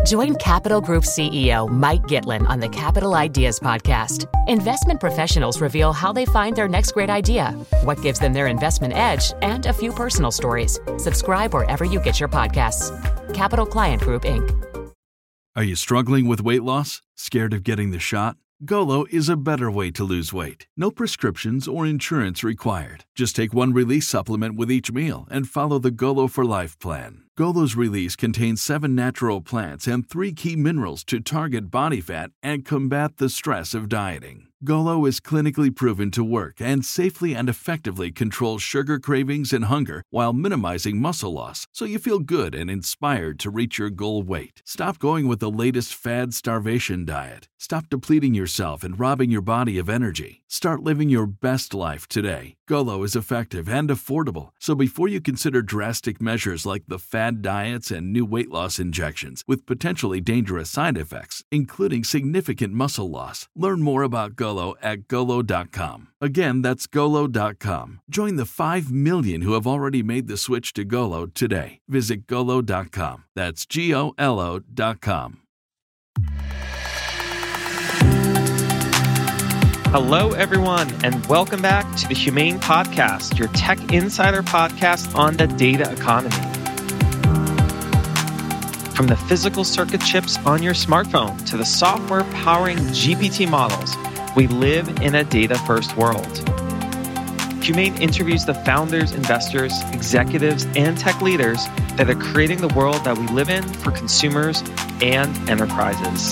Join Capital Group CEO Mike Gitlin on the Capital Ideas Podcast. Investment professionals reveal how they find their next great idea, what gives them their investment edge, and a few personal stories. Subscribe wherever you get your podcasts. Capital Client Group, Inc. Are you struggling with weight loss? Scared of getting the shot? Golo is a better way to lose weight. No prescriptions or insurance required. Just take one Release supplement with each meal and follow the Golo for Life plan. Golo's Release contains 7 natural plants and 3 key minerals to target body fat and combat the stress of dieting. Golo is clinically proven to work and safely and effectively controls sugar cravings and hunger while minimizing muscle loss, so you feel good and inspired to reach your goal weight. Stop going with the latest fad starvation diet. Stop depleting yourself and robbing your body of energy. Start living your best life today. Golo is effective and affordable, so before you consider drastic measures like the fad diets and new weight loss injections with potentially dangerous side effects, including significant muscle loss, learn more about Golo at Golo.com. Again, that's Golo.com. Join the 5 million who have already made the switch to Golo today. Visit Golo.com. That's Golo.com. Hello, everyone, and welcome back to the Humane Podcast, your tech insider podcast on the data economy. From the physical circuit chips on your smartphone to the software powering GPT models, we live in a data-first world. Humane interviews the founders, investors, executives, and tech leaders that are creating the world that we live in for consumers and enterprises.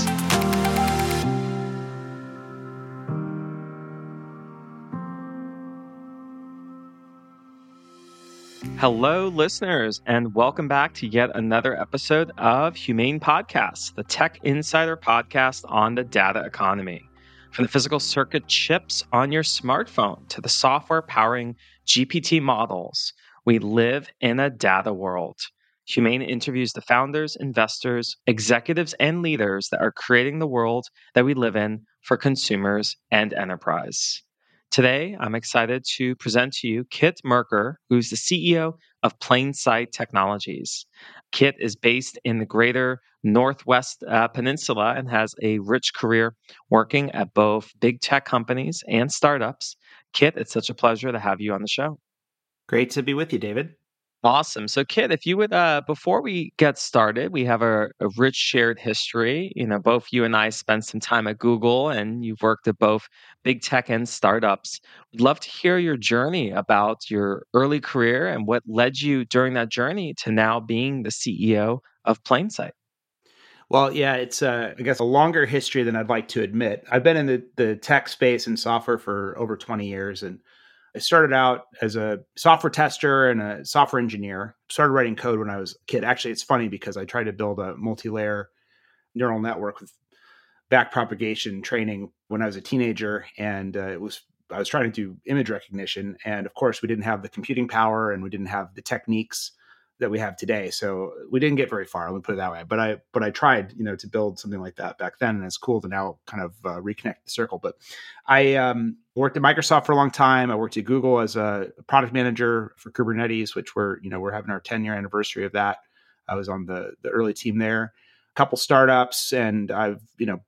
Hello, listeners, and welcome back to yet another episode of Humane Podcast, the tech insider podcast on the data economy. From the physical circuit chips on your smartphone to the software powering GPT models, we live in a data world. Humane interviews the founders, investors, executives, and leaders that are creating the world that we live in for consumers and enterprise. Today, I'm excited to present to you Kit Merker, who's the CEO of Plainsight Technologies. Kit is based in the greater Northwest Peninsula and has a rich career working at both big tech companies and startups. Kit, it's such a pleasure to have you on the show. Great to be with you, David. Awesome. So, Kit, if you would, before we get started, we have a rich shared history. You know, both you and I spent some time at Google, and you've worked at both big tech and startups. We'd love to hear your journey about your early career and what led you during that journey to now being the CEO of Plainsight. Well, yeah, it's, I guess, a longer history than I'd like to admit. I've been in the tech space and software for over 20 years, and I started out as a software tester and a software engineer. Started writing code when I was a kid. Actually, it's funny because I tried to build a multi-layer neural network with backpropagation training when I was a teenager, and I was trying to do image recognition. And of course, we didn't have the computing power and we didn't have the techniques that we have today. So we didn't get very far, let me put it that way. But I tried, to build something like that back then. And it's cool to now kind of reconnect the circle. But I worked at Microsoft for a long time. I worked at Google as a product manager for Kubernetes, which we're having our 10-year anniversary of that. I was on the early team there, a couple startups, and I've,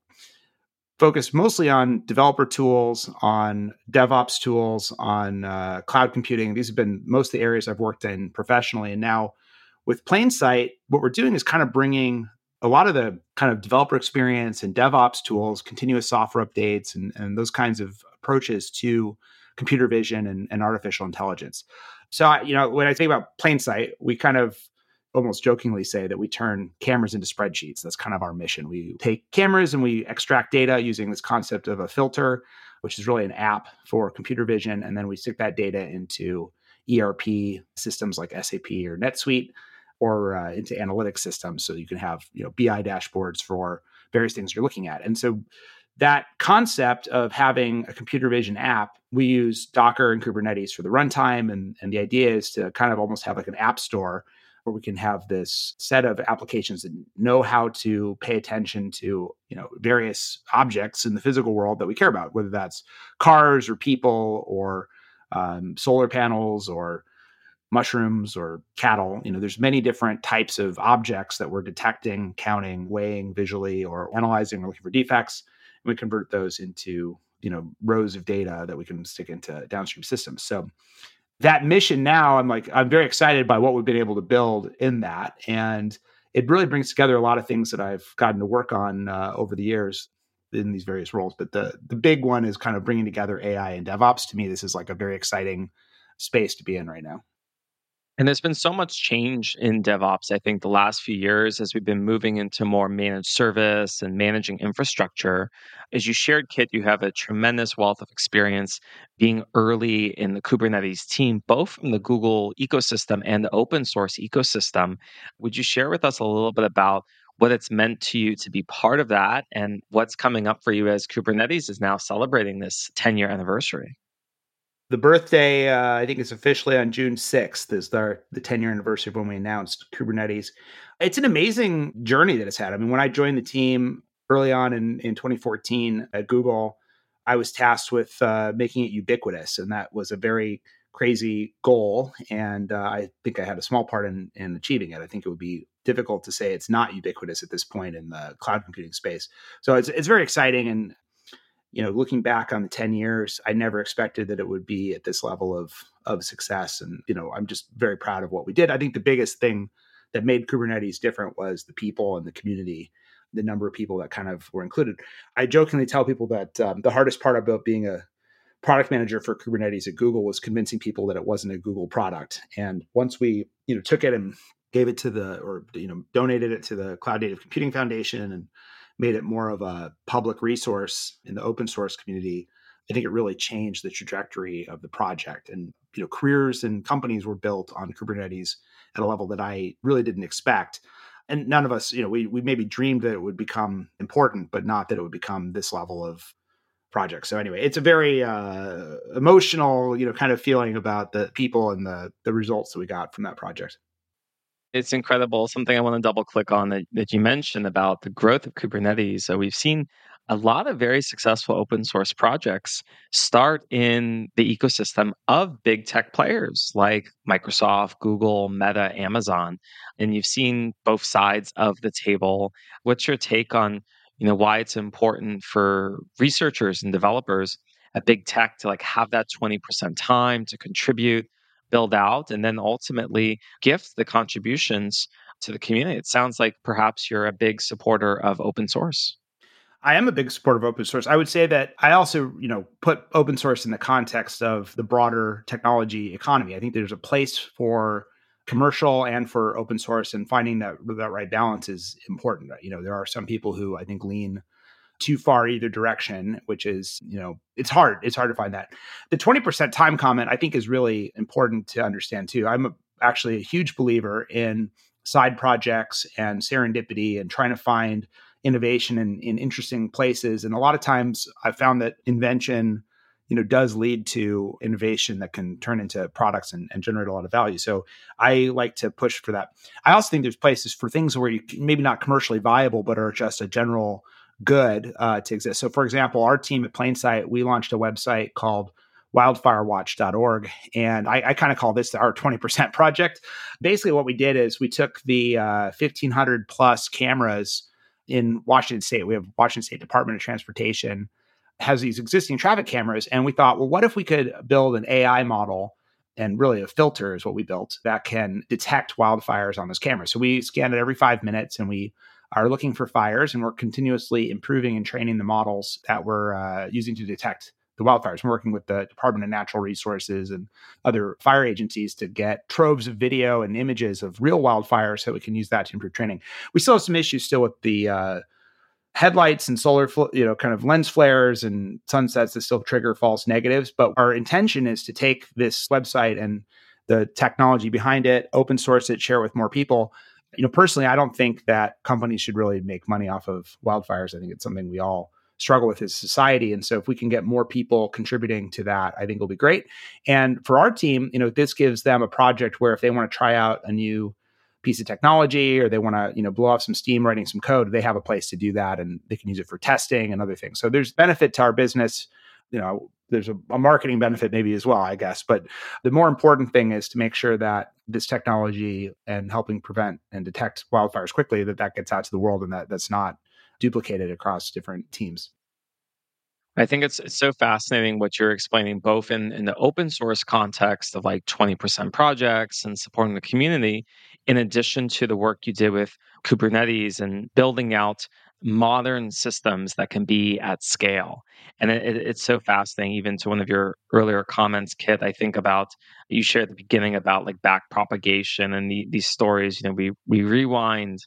focused mostly on developer tools, on DevOps tools, on cloud computing. These have been most of the areas I've worked in professionally. And now with Plainsight, what we're doing is kind of bringing a lot of the kind of developer experience and DevOps tools, continuous software updates, and those kinds of approaches to computer vision and artificial intelligence. So, when I think about Plainsight, we kind of almost jokingly say that we turn cameras into spreadsheets. That's kind of our mission. We take cameras and we extract data using this concept of a filter, which is really an app for computer vision. And then we stick that data into ERP systems like SAP or NetSuite, or into analytics systems. So you can have, BI dashboards for various things you're looking at. And so that concept of having a computer vision app, we use Docker and Kubernetes for the runtime. And the idea is to kind of almost have like an app store where we can have this set of applications that know how to pay attention to, various objects in the physical world that we care about, whether that's cars or people or solar panels or mushrooms or cattle. There's many different types of objects that we're detecting, counting, weighing visually, or analyzing or looking for defects. And we convert those into, rows of data that we can stick into downstream systems. So that mission now, I'm very excited by what we've been able to build in that. And it really brings together a lot of things that I've gotten to work on over the years in these various roles. But the big one is kind of bringing together AI and DevOps. To me, this is like a very exciting space to be in right now. And there's been so much change in DevOps, I think, the last few years as we've been moving into more managed service and managing infrastructure. As you shared, Kit, you have a tremendous wealth of experience being early in the Kubernetes team, both from the Google ecosystem and the open source ecosystem. Would you share with us a little bit about what it's meant to you to be part of that and what's coming up for you as Kubernetes is now celebrating this 10-year anniversary? The birthday, I think it's officially on June 6th, is the 10-year anniversary of when we announced Kubernetes. It's an amazing journey that it's had. I mean, when I joined the team early on in 2014 at Google, I was tasked with making it ubiquitous. And that was a very crazy goal. And I think I had a small part in achieving it. I think it would be difficult to say it's not ubiquitous at this point in the cloud computing space. So it's very exciting. And looking back on the 10 years, I never expected that it would be at this level of success. And, I'm just very proud of what we did. I think the biggest thing that made Kubernetes different was the people and the community, the number of people that kind of were included. I jokingly tell people that the hardest part about being a product manager for Kubernetes at Google was convincing people that it wasn't a Google product. And once we, took it and gave it to donated it to the Cloud Native Computing Foundation and made it more of a public resource in the open source community, I think it really changed the trajectory of the project. And, careers and companies were built on Kubernetes at a level that I really didn't expect. And none of us, we maybe dreamed that it would become important, but not that it would become this level of project. So anyway, it's a very emotional, kind of feeling about the people and the results that we got from that project. It's incredible. Something I want to double click on that you mentioned about the growth of Kubernetes. So we've seen a lot of very successful open source projects start in the ecosystem of big tech players like Microsoft, Google, Meta, Amazon. And you've seen both sides of the table. What's your take on, why it's important for researchers and developers at big tech to have that 20% time to contribute, build out, and then ultimately gift the contributions to the community? It sounds like perhaps you're a big supporter of open source. I am a big supporter of open source. I would say that I also, put open source in the context of the broader technology economy. I think there's a place for commercial and for open source, and finding that right balance is important. There are some people who I think lean too far either direction, which is, it's hard. It's hard to find that. The 20% time comment, I think, is really important to understand too. I'm actually a huge believer in side projects and serendipity and trying to find innovation in interesting places. And a lot of times I've found that invention, does lead to innovation that can turn into products and generate a lot of value. So I like to push for that. I also think there's places for things where you maybe not commercially viable, but are just a general good to exist. So for example, our team at Plainsight, we launched a website called wildfirewatch.org. And I kind of call this our 20% project. Basically what we did is we took the 1,500 plus cameras in Washington State. We have Washington State Department of Transportation has these existing traffic cameras. And we thought, well, what if we could build an AI model, and really a filter is what we built, that can detect wildfires on those cameras. So we scan it every 5 minutes and we are looking for fires, and we're continuously improving and training the models that we're using to detect the wildfires. We're working with the Department of Natural Resources and other fire agencies to get troves of video and images of real wildfires so we can use that to improve training. We still have some issues still with the headlights and solar, kind of lens flares and sunsets that still trigger false negatives. But our intention is to take this website and the technology behind it, open source it, share it with more people. Personally, I don't think that companies should really make money off of wildfires. I think it's something we all struggle with as a society. And so if we can get more people contributing to that, I think it'll be great. And for our team, this gives them a project where if they want to try out a new piece of technology or they want to, blow off some steam writing some code, they have a place to do that, and they can use it for testing and other things. So there's benefit to our business there's a marketing benefit maybe as well, I guess. But the more important thing is to make sure that this technology and helping prevent and detect wildfires quickly, that gets out to the world and that's not duplicated across different teams. I think it's so fascinating what you're explaining, both in the open source context of like 20% projects and supporting the community, in addition to the work you did with Kubernetes and building out modern systems that can be at scale. And it's so fascinating, even to one of your earlier comments, Kit, I think about, you shared at the beginning about like back propagation and these stories, we rewind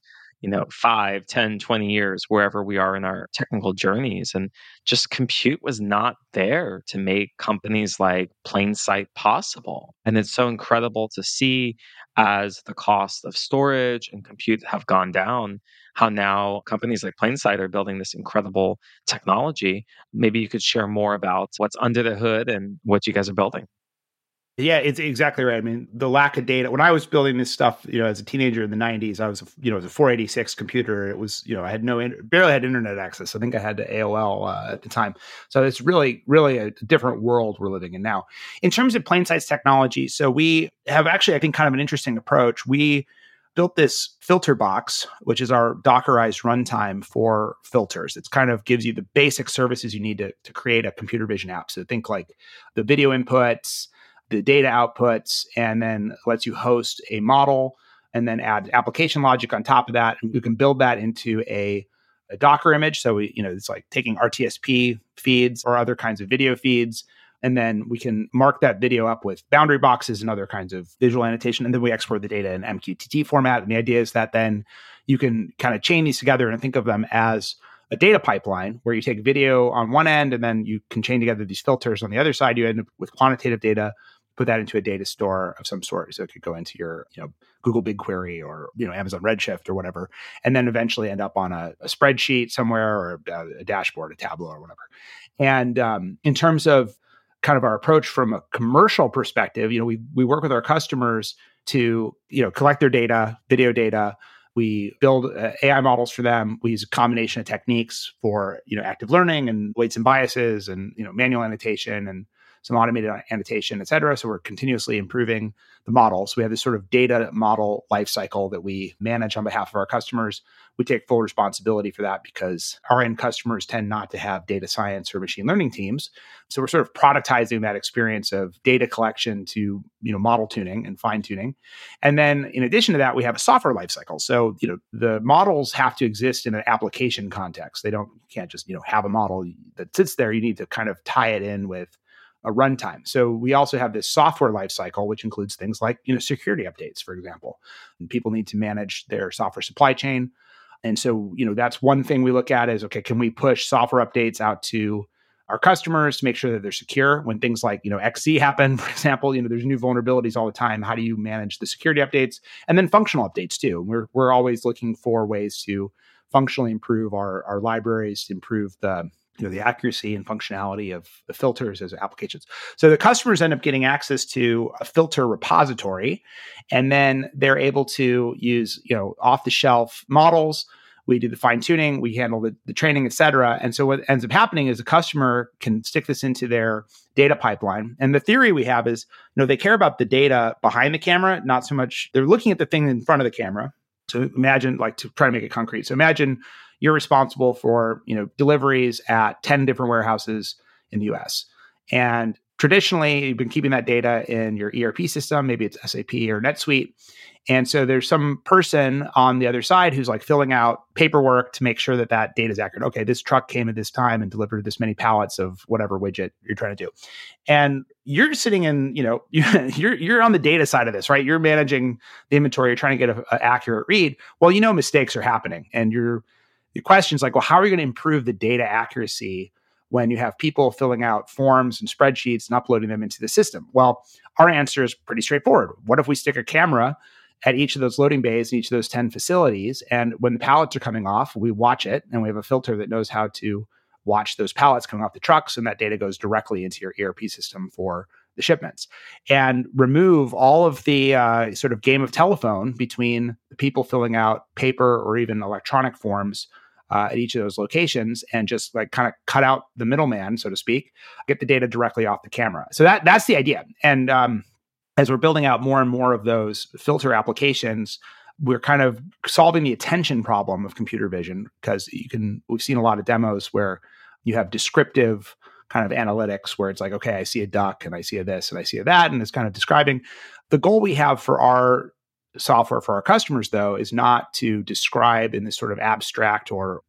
5, 10, 20 years, wherever we are in our technical journeys. And just compute was not there to make companies like Plainsight possible. And it's so incredible to see, as the cost of storage and compute have gone down, how now companies like Plainsight are building this incredible technology. Maybe you could share more about what's under the hood and what you guys are building. Yeah, it's exactly right. I mean, the lack of data. When I was building this stuff, as a teenager in the 90s, I was, it was a 486 computer. It was, I had barely had internet access. I think I had the AOL at the time. So it's really, really a different world we're living in now. In terms of Plainsight's technology, so we have actually, I think, kind of an interesting approach. We built this filter box, which is our Dockerized runtime for filters. It kind of gives you the basic services you need to create a computer vision app. So think like the video inputs, the data outputs, and then lets you host a model and then add application logic on top of that. And you can build that into a Docker image. So it's like taking RTSP feeds or other kinds of video feeds. And then we can mark that video up with boundary boxes and other kinds of visual annotation. And then we export the data in MQTT format. And the idea is that then you can kind of chain these together and think of them as a data pipeline where you take video on one end and then you can chain together these filters on the other side. You end up with quantitative data, put that into a data store of some sort. So it could go into your Google BigQuery or Amazon Redshift or whatever, and then eventually end up on a spreadsheet somewhere or a dashboard, a Tableau or whatever. And in terms of kind of our approach from a commercial perspective, we work with our customers to collect their data, video data. We build AI models for them. We use a combination of techniques for active learning and weights and biases and manual annotation and some automated annotation, et cetera. So we're continuously improving the models. We have this sort of data model lifecycle that we manage on behalf of our customers. We take full responsibility for that because our end customers tend not to have data science or machine learning teams. So we're sort of productizing that experience of data collection to model tuning and fine tuning. And then in addition to that, we have a software lifecycle. So the models have to exist in an application context. You can't just have a model that sits there. You need to kind of tie it in with a runtime. So we also have this software lifecycle, which includes things like security updates, for example. And people need to manage their software supply chain. And so that's one thing we look at is, okay, can we push software updates out to our customers to make sure that they're secure when things like XC happen, for example. There's new vulnerabilities all the time. How do you manage the security updates? And then functional updates too. We're always looking for ways to functionally improve our libraries, to improve the accuracy and functionality of the filters as applications. So the customers end up getting access to a filter repository, and then they're able to use, off-the-shelf models. We do the fine tuning, we handle the training, et cetera. And so what ends up happening is a customer can stick this into their data pipeline. And the theory we have is, they care about the data behind the camera, not so much, they're looking at the thing in front of the camera. So imagine, to try to make it concrete. So imagine you're responsible for, deliveries at 10 different warehouses in the US. And traditionally, you've been keeping that data in your ERP system, maybe it's SAP or NetSuite. And so there's some person on the other side who's filling out paperwork to make sure that that data is accurate. Okay, this truck came at this time and delivered this many pallets of whatever widget you're trying to do. And you're sitting in, you're on the data side of this, right? You're managing the inventory. You're trying to get an accurate read. Well, mistakes are happening. And the question's like, well, how are you going to improve the data accuracy when you have people filling out forms and spreadsheets and uploading them into the system? Well, our answer is pretty straightforward. What if we stick a camera at each of those loading bays in each of those 10 facilities? And when the pallets are coming off, we watch it, and we have a filter that knows how to watch those pallets coming off the trucks, and that data goes directly into your ERP system for the shipments, and remove all of the sort of game of telephone between the people filling out paper or even electronic forms at each of those locations and just like kind of cut out the middleman, so to speak, get the data directly off the camera. So that's the idea. And as we're building out more and more of those filter applications, we're kind of solving the attention problem of computer vision, because we've seen a lot of demos where you have descriptive kind of analytics where it's like, okay, I see a duck and I see a this and I see a that, and it's kind of describing. The goal we have for our software for our customers, though, is not to describe in this sort of abstract or,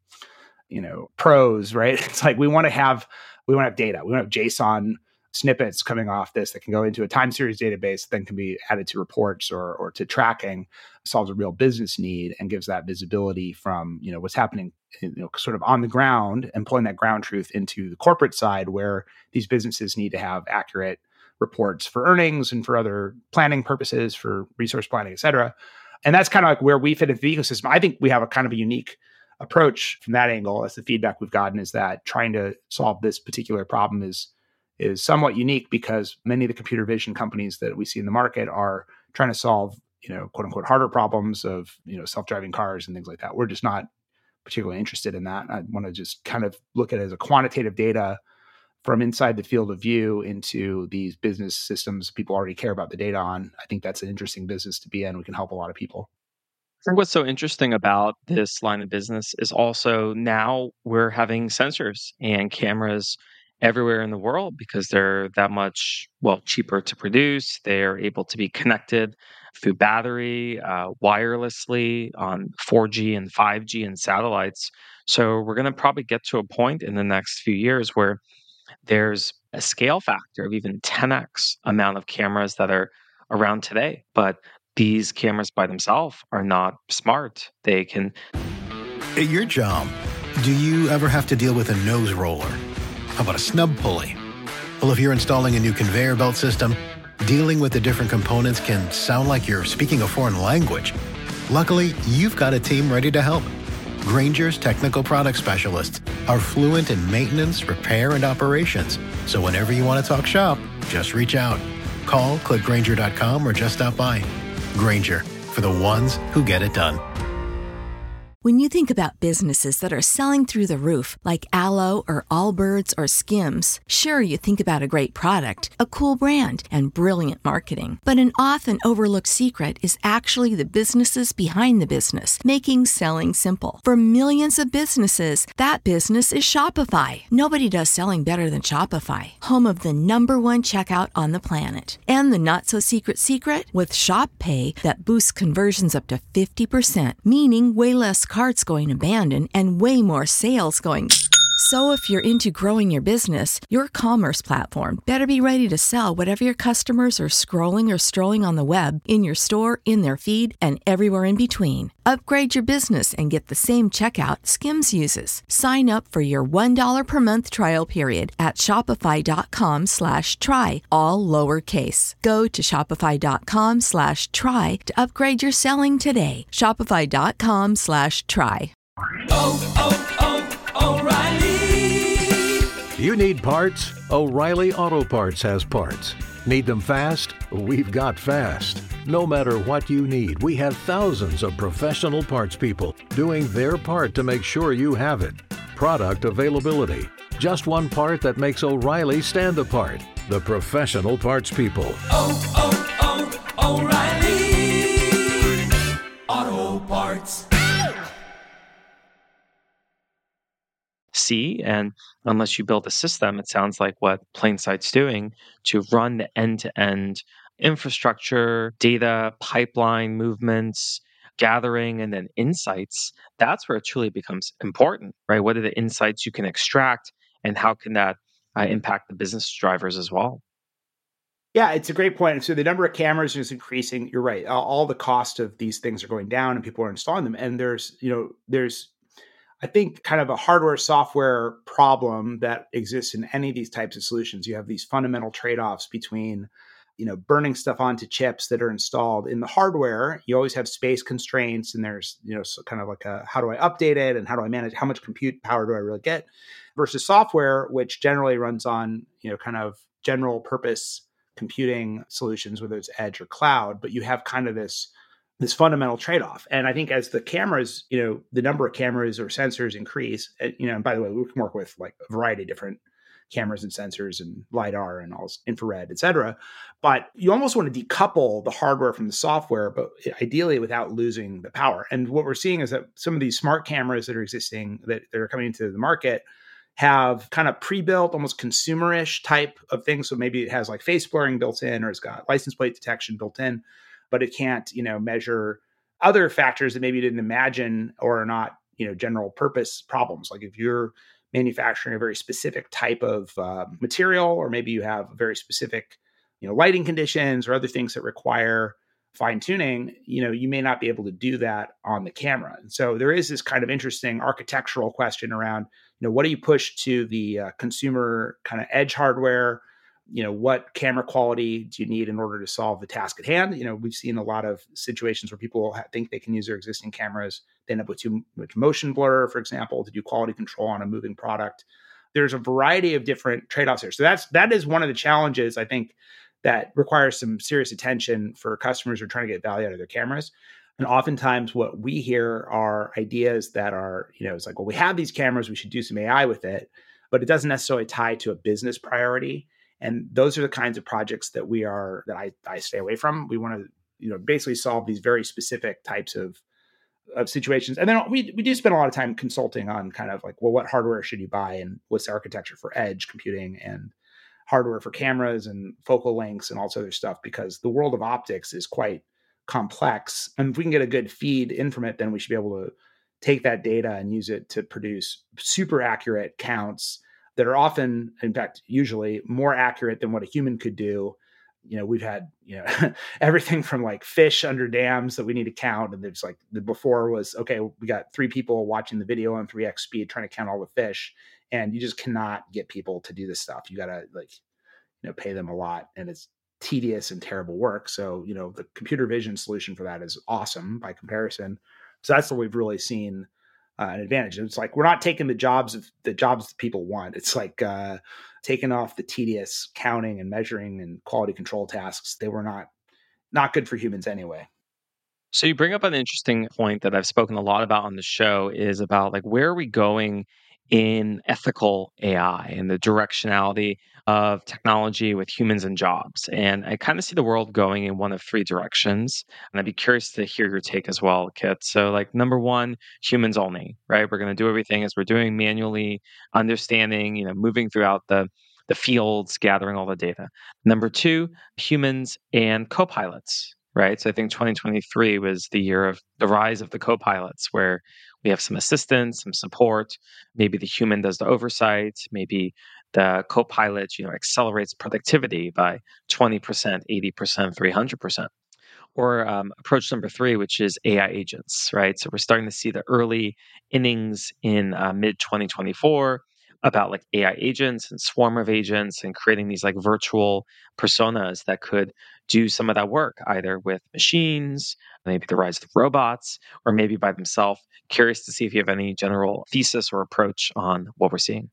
prose, right? It's like we want to have data. We want to have JSON snippets coming off this that can go into a time series database, then can be added to reports or to tracking, solves a real business need and gives that visibility from, what's happening, sort of on the ground, and pulling that ground truth into the corporate side where these businesses need to have accurate reports for earnings and for other planning purposes, for resource planning, et cetera. And that's kind of like where we fit into the ecosystem. I think we have a kind of a unique approach from that angle. As the feedback we've gotten is that trying to solve this particular problem is somewhat unique, because many of the computer vision companies that we see in the market are trying to solve, quote unquote, harder problems of, self-driving cars and things like that. We're just not particularly interested in that. I want to just kind of look at it as a quantitative data from inside the field of view into these business systems people already care about the data on. I think that's an interesting business to be in. We can help a lot of people. I think what's so interesting about this line of business is also now we're having sensors and cameras everywhere in the world because they're that much, cheaper to produce. They're able to be connected through battery, wirelessly on 4G and 5G and satellites. So we're going to probably get to a point in the next few years where there's a scale factor of even 10x amount of cameras that are around today. But these cameras by themselves are not smart. They can... At your job, do you ever have to deal with a nose roller? How about a snub pulley? Well, if you're installing a new conveyor belt system, dealing with the different components can sound like you're speaking a foreign language. Luckily, you've got a team ready to help. Grainger's technical product specialists are fluent in maintenance, repair, and operations. So whenever you want to talk shop, just reach out. Call, click Grainger.com, or just stop by. Grainger, for the ones who get it done. When you think about businesses that are selling through the roof, like Aloe or Allbirds or Skims, sure, you think about a great product, a cool brand, and brilliant marketing. But an often overlooked secret is actually the businesses behind the business, making selling simple. For millions of businesses, that business is Shopify. Nobody does selling better than Shopify, home of the #1 checkout on the planet. And the not-so-secret secret? With Shop Pay that boosts conversions up to 50%, meaning way less carts going abandoned and way more sales going. So if you're into growing your business, your commerce platform better be ready to sell whatever your customers are scrolling or strolling on the web, in your store, in their feed, and everywhere in between. Upgrade your business and get the same checkout Skims uses. Sign up for your $1 per month trial period at shopify.com/try, all lowercase. Go to shopify.com/try to upgrade your selling today. Shopify.com/try. O'Reilly. You need parts? O'Reilly Auto Parts has parts. Need them fast? We've got fast. No matter what you need, we have thousands of professional parts people doing their part to make sure you have it. Product availability. Just one part that makes O'Reilly stand apart. The professional parts people. O'Reilly Auto Parts. See, and unless you build a system, it sounds like what Plainsight's doing to run the end-to-end infrastructure, data, pipeline movements, gathering, and then insights. That's where it truly becomes important, right? What are the insights you can extract, and how can that impact the business drivers as well? Yeah, it's a great point. So the number of cameras is increasing. You're right. All the cost of these things are going down, and people are installing them. And there's I think kind of a hardware software problem that exists in any of these types of solutions. You have these fundamental trade-offs between, burning stuff onto chips that are installed in the hardware. You always have space constraints, and there's, kind of like how do I update it and how do I manage, how much compute power do I really get, versus software, which generally runs on, kind of general purpose computing solutions, whether it's edge or cloud. But you have kind of this this fundamental trade-off. And I think as the cameras, the number of cameras or sensors increase, and by the way, we can work with like a variety of different cameras and sensors and LiDAR and all infrared, et cetera. But you almost want to decouple the hardware from the software, but ideally without losing the power. And what we're seeing is that some of these smart cameras that are existing, that are coming into the market, have kind of pre-built, almost consumerish type of things. So maybe it has like face blurring built in, or it's got license plate detection built in, but it can't, measure other factors that maybe you didn't imagine or are not, general purpose problems. Like if you're manufacturing a very specific type of material, or maybe you have very specific, lighting conditions or other things that require fine tuning, you may not be able to do that on the camera. And so there is this kind of interesting architectural question around, what do you push to the consumer kind of edge hardware? What camera quality do you need in order to solve the task at hand? We've seen a lot of situations where people think they can use their existing cameras. They end up with too much motion blur, for example, to do quality control on a moving product. There's a variety of different trade-offs here. So that is one of the challenges, I think, that requires some serious attention for customers who are trying to get value out of their cameras. And oftentimes what we hear are ideas that are, it's like, well, we have these cameras, we should do some AI with it, but it doesn't necessarily tie to a business priority. And those are the kinds of projects that I stay away from. We want to, basically solve these very specific types of situations. And then we do spend a lot of time consulting on kind of like, well, what hardware should you buy and what's the architecture for edge computing and hardware for cameras and focal lengths and all this other stuff, because the world of optics is quite complex. And if we can get a good feed in from it, then we should be able to take that data and use it to produce super accurate counts that are often, in fact, usually more accurate than what a human could do. We've had, everything from like fish under dams that we need to count. And there's like before was, okay, we got 3 people watching the video on 3x speed, trying to count all the fish. And you just cannot get people to do this stuff. You got to pay them a lot, and it's tedious and terrible work. So, the computer vision solution for that is awesome by comparison. So that's where we've really seen an advantage. It's like, we're not taking the jobs that people want. It's like taking off the tedious counting and measuring and quality control tasks. They were not good for humans anyway. So you bring up an interesting point that I've spoken a lot about on the show, is about like, where are we going in ethical AI and the directionality of technology with humans and jobs. And I kind of see the world going in one of 3 directions. And I'd be curious to hear your take as well, Kit. So like, number 1, humans only, right? We're going to do everything as we're doing manually, understanding, moving throughout the fields, gathering all the data. Number 2, humans and co-pilots, right? So I think 2023 was the year of the rise of the co-pilots, where we have some assistance, some support. Maybe the human does the oversight. Maybe the co-pilot, accelerates productivity by 20%, 80%, 300%. Or approach number 3, which is AI agents, right? So we're starting to see the early innings in mid 2024 about like AI agents and swarm of agents, and creating these like virtual personas that could do some of that work, either with machines, maybe the rise of robots, or maybe by themselves. Curious to see if you have any general thesis or approach on what we're seeing.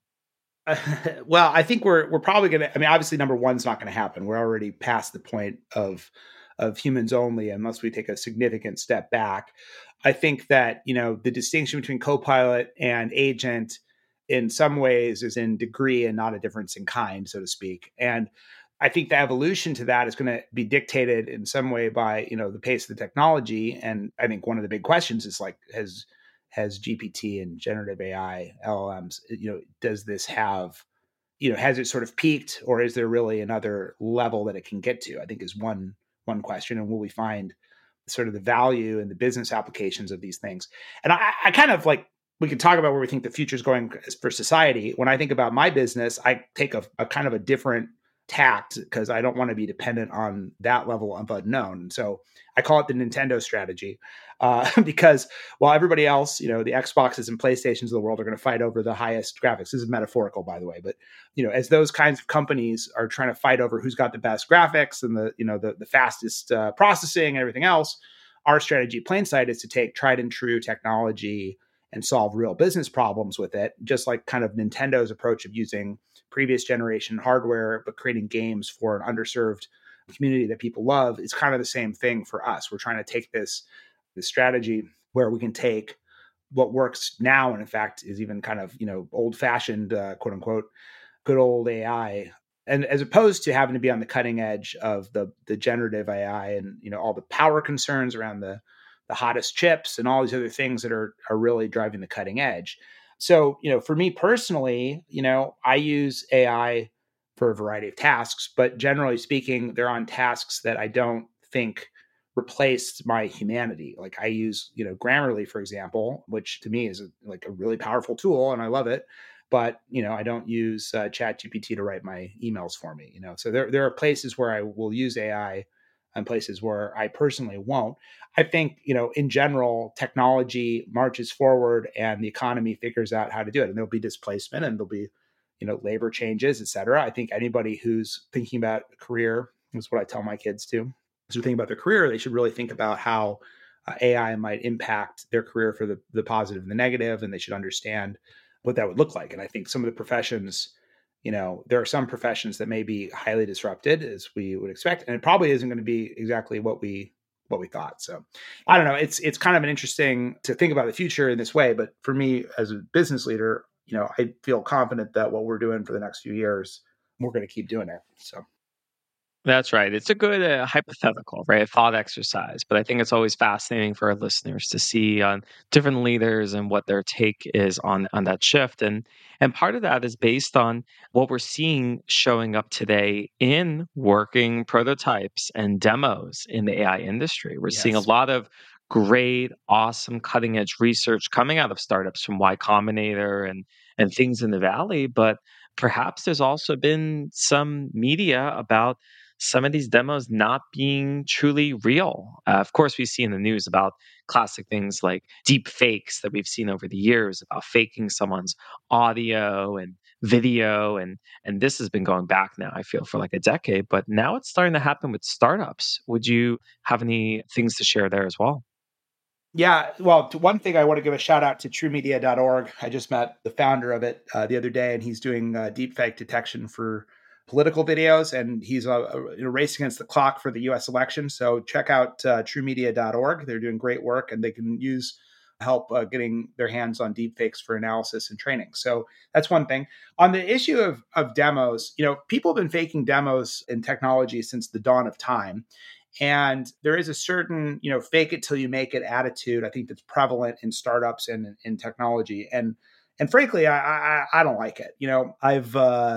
Well, I think we're probably going to, obviously number 1's not going to happen. We're already past the point of humans only, unless we take a significant step back. I think that, the distinction between co-pilot and agent in some ways is in degree and not a difference in kind, so to speak. And I think the evolution to that is going to be dictated in some way by, the pace of the technology. And I think one of the big questions is like, has GPT and generative AI, LLMs, does this have, has it sort of peaked, or is there really another level that it can get to? I think is one question. And will we find sort of the value and the business applications of these things? And I kind of like, we can talk about where we think the future is going for society. When I think about my business, I take a kind of a different tact, because I don't want to be dependent on that level of unknown. So I call it the Nintendo strategy, because while everybody else, the Xboxes and PlayStations of the world are going to fight over the highest graphics. This is metaphorical, by the way, but as those kinds of companies are trying to fight over who's got the best graphics and the fastest processing and everything else, our strategy at Plainsight is to take tried and true technology and solve real business problems with it, just like kind of Nintendo's approach of using previous generation hardware, but creating games for an underserved community that people love. It's kind of the same thing for us. We're trying to take this strategy where we can take what works now, and in fact is even kind of, old fashioned, quote unquote, good old AI. And as opposed to having to be on the cutting edge of the generative AI and, all the power concerns around the hottest chips and all these other things that are really driving the cutting edge. So, for me personally, I use AI for a variety of tasks, but generally speaking, they're on tasks that I don't think replace my humanity. Like I use, Grammarly, for example, which to me is a really powerful tool and I love it. But, I don't use ChatGPT to write my emails for me, So there are places where I will use AI and places where I personally won't. I think, in general, technology marches forward and the economy figures out how to do it. And there'll be displacement and there'll be, labor changes, et cetera. I think anybody who's thinking about a career, is what I tell my kids too, as they're thinking about their career, they should really think about how AI might impact their career for the positive and the negative, and they should understand what that would look like. And I think some of the professions, there are some professions that may be highly disrupted as we would expect, and it probably isn't going to be exactly what we thought. So I don't know. It's kind of an interesting to think about the future in this way. But for me as a business leader, I feel confident that what we're doing for the next few years, we're going to keep doing it. So. That's right. It's a good hypothetical, right? A thought exercise. But I think it's always fascinating for our listeners to see on different leaders and what their take is on that shift. And part of that is based on what we're seeing showing up today in working prototypes and demos in the AI industry. We're seeing a lot of great, awesome, cutting edge research coming out of startups from Y Combinator and things in the Valley. But perhaps there's also been some media about some of these demos not being truly real. Of course, we see in the news about classic things like deep fakes that we've seen over the years, about faking someone's audio and video. And this has been going back now, I feel, for like a decade. But now it's starting to happen with startups. Would you have any things to share there as well? Yeah, well, one thing I want to give a shout out to TrueMedia.org. I just met the founder of it the other day, and he's doing deepfake detection for political videos, and he's a race against the clock for the U.S. election. So check out TrueMedia.org. They're doing great work, and they can use help getting their hands on deepfakes for analysis and training. So that's one thing. On the issue of demos, people have been faking demos in technology since the dawn of time. And there is a certain, fake it till you make it attitude, I think, that's prevalent in startups and in technology. And frankly, I don't like it. I've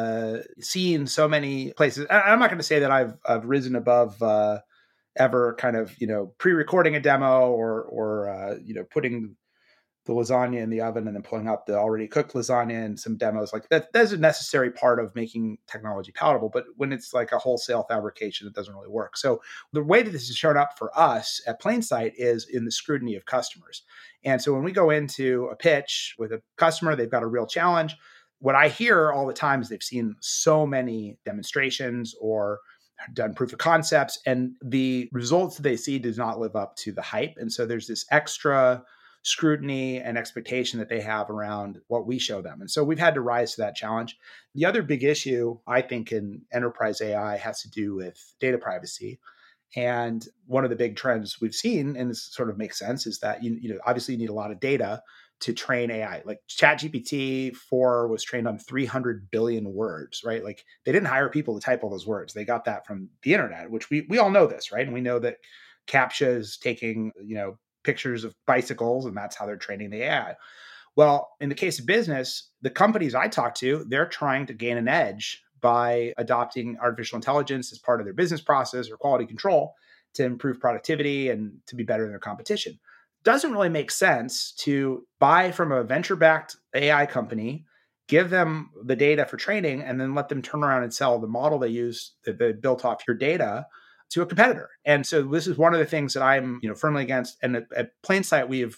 seen so many places. I'm not going to say that I've risen above ever kind of, pre-recording a demo or putting the lasagna in the oven and then pulling out the already cooked lasagna and some demos like that. That's a necessary part of making technology palatable. But when it's like a wholesale fabrication, it doesn't really work. So the way that this has shown up for us at Plainsight is in the scrutiny of customers. And so when we go into a pitch with a customer, they've got a real challenge. What I hear all the time is they've seen so many demonstrations or done proof of concepts, and the results that they see does not live up to the hype. And so there's this extra scrutiny and expectation that they have around what we show them. And so we've had to rise to that challenge. The other big issue, I think, in enterprise AI has to do with data privacy. And one of the big trends we've seen, and this sort of makes sense, is that obviously you need a lot of data to train AI. Like ChatGPT 4 was trained on 300 billion words, right? Like they didn't hire people to type all those words. They got that from the internet, which we all know this, right? And we know that CAPTCHA is taking, pictures of bicycles, and that's how they're training the AI. Well, in the case of business, the companies I talk to, they're trying to gain an edge by adopting artificial intelligence as part of their business process or quality control to improve productivity and to be better than their competition. Doesn't really make sense to buy from a venture-backed AI company, give them the data for training, and then let them turn around and sell the model they use that they built off your data to a competitor. And so this is one of the things that I'm, firmly against. And at Plainsight, we've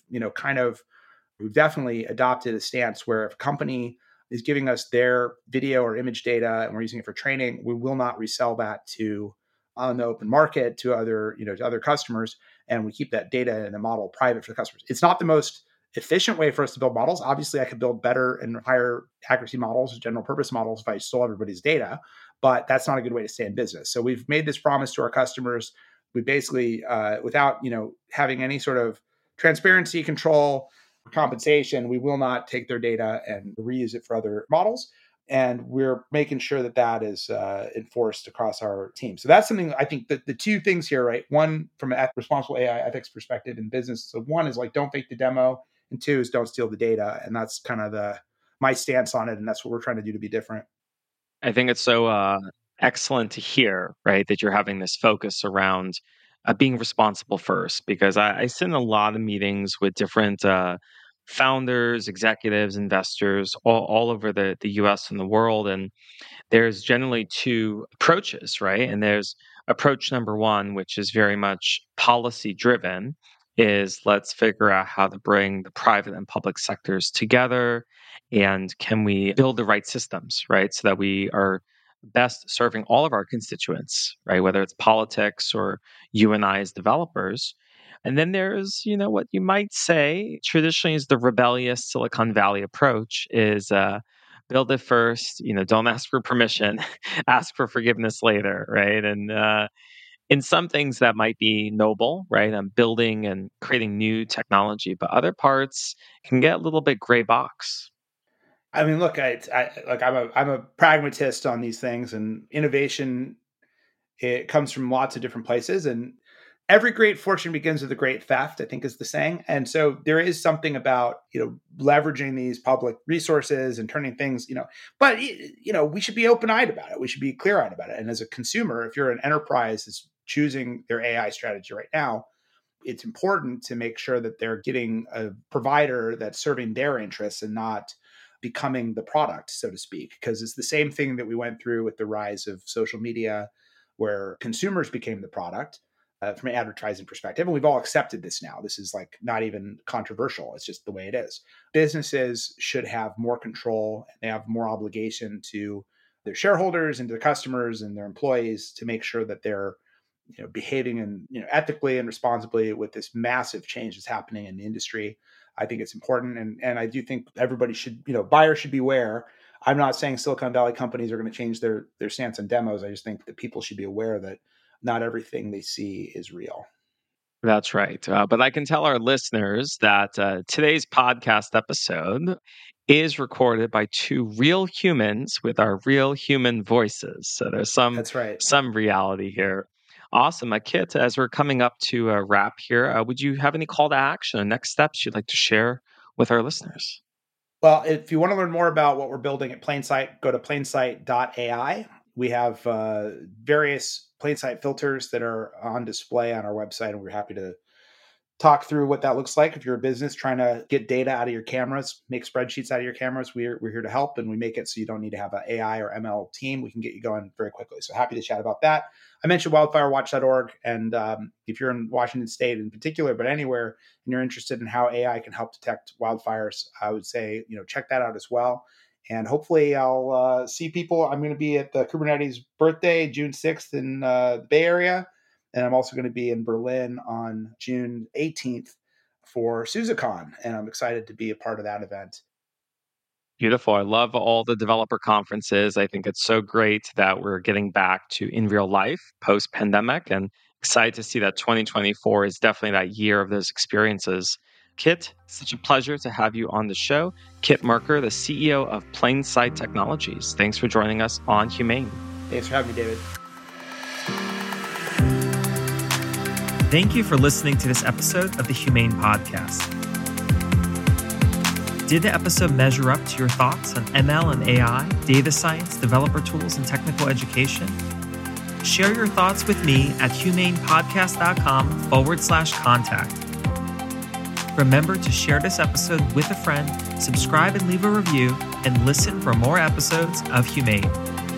definitely adopted a stance where if a company is giving us their video or image data and we're using it for training, we will not resell that on the open market to other customers. And we keep that data and the model private for the customers. It's not the most efficient way for us to build models. Obviously, I could build better and higher accuracy models, general purpose models, if I stole everybody's data. but that's not a good way to stay in business. So we've made this promise to our customers. We basically, without having any sort of transparency, control, or compensation, we will not take their data and reuse it for other models. And we're making sure that that is enforced across our team. So that's something I think that the two things here, right? One, from a responsible AI ethics perspective in business. So one is like, don't fake the demo. And two is don't steal the data. And that's kind of my stance on it. And that's what we're trying to do to be different. I think it's so excellent to hear, right, that you're having this focus around being responsible first, because I sit in a lot of meetings with different founders, executives, investors, all over the US and the world. And there's generally two approaches, right? And there's approach number one, which is very much policy driven, is let's figure out how to bring the private and public sectors together. And can we build the right systems, right? So that we are best serving all of our constituents, right? Whether it's politics or you and I as developers. And then there's, what you might say traditionally is the rebellious Silicon Valley approach is build it first, don't ask for permission, ask for forgiveness later, right? And in some things that might be noble, right? Building and creating new technology, but other parts can get a little bit gray box. I mean, look, I'm a pragmatist on these things, and innovation, it comes from lots of different places, and every great fortune begins with a great theft, I think is the saying. And so there is something about, leveraging these public resources and turning things, but, we should be open-eyed about it. We should be clear-eyed about it. And as a consumer, if you're an enterprise that's choosing their AI strategy right now, it's important to make sure that they're getting a provider that's serving their interests and not becoming the product, so to speak, because it's the same thing that we went through with the rise of social media, where consumers became the product from an advertising perspective. And we've all accepted this now. This is like not even controversial. It's just the way it is. Businesses should have more control, and they have more obligation to their shareholders and to the customers and their employees to make sure that they're behaving and ethically and responsibly with this massive change that's happening in the industry. I think it's important. And I do think everybody should, buyers should beware. I'm not saying Silicon Valley companies are going to change their stance on demos. I just think that people should be aware that not everything they see is real. That's right. But I can tell our listeners that today's podcast episode is recorded by two real humans with our real human voices. So there's some reality here. Awesome. Kit, as we're coming up to a wrap here, would you have any call to action or next steps you'd like to share with our listeners? Well, if you want to learn more about what we're building at Plainsight, go to plainsight.ai. We have various Plainsight filters that are on display on our website, and we're happy to talk through what that looks like. If you're a business trying to get data out of your cameras, make spreadsheets out of your cameras, we're here to help, and we make it so you don't need to have an AI or ML team. We can get you going very quickly. So happy to chat about that. I mentioned wildfirewatch.org, and if you're in Washington State in particular, but anywhere, and you're interested in how AI can help detect wildfires, I would say, check that out as well. And hopefully I'll see people. I'm going to be at the Kubernetes birthday, June 6th in the Bay Area. And I'm also going to be in Berlin on June 18th for SusaCon. And I'm excited to be a part of that event. Beautiful. I love all the developer conferences. I think it's so great that we're getting back to in real life post-pandemic, and excited to see that 2024 is definitely that year of those experiences. Kit, such a pleasure to have you on the show. Kit Merker, the CEO of Plainsight Technologies. Thanks for joining us on Humane. Thanks for having me, David. Thank you for listening to this episode of the Humane Podcast. Did the episode measure up to your thoughts on ML and AI, data science, developer tools, and technical education? Share your thoughts with me at humanepodcast.com/contact. Remember to share this episode with a friend, subscribe and leave a review, and listen for more episodes of Humane.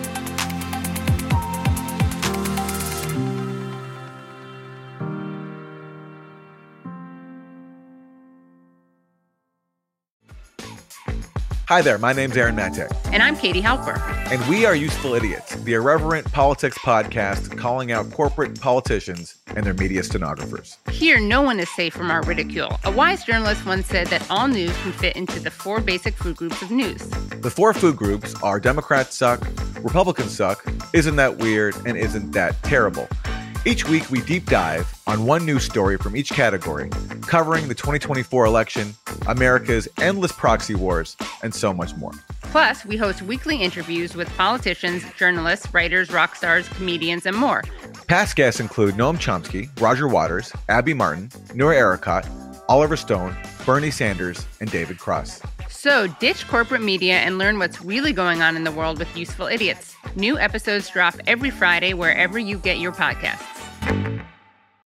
Hi there, my name's Aaron Matek. And I'm Katie Halper. And we are Useful Idiots, the irreverent politics podcast calling out corporate politicians and their media stenographers. Here, no one is safe from our ridicule. A wise journalist once said that all news can fit into the 4 basic food groups of news. The 4 food groups are Democrats suck, Republicans suck, Isn't That Weird? And Isn't That Terrible? Each week, we deep dive on one news story from each category, covering the 2024 election, America's endless proxy wars, and so much more. Plus, we host weekly interviews with politicians, journalists, writers, rock stars, comedians, and more. Past guests include Noam Chomsky, Roger Waters, Abby Martin, Noura Ericott, Oliver Stone, Bernie Sanders, and David Cross. So ditch corporate media and learn what's really going on in the world with useful idiots. New episodes drop every Friday wherever you get your podcasts.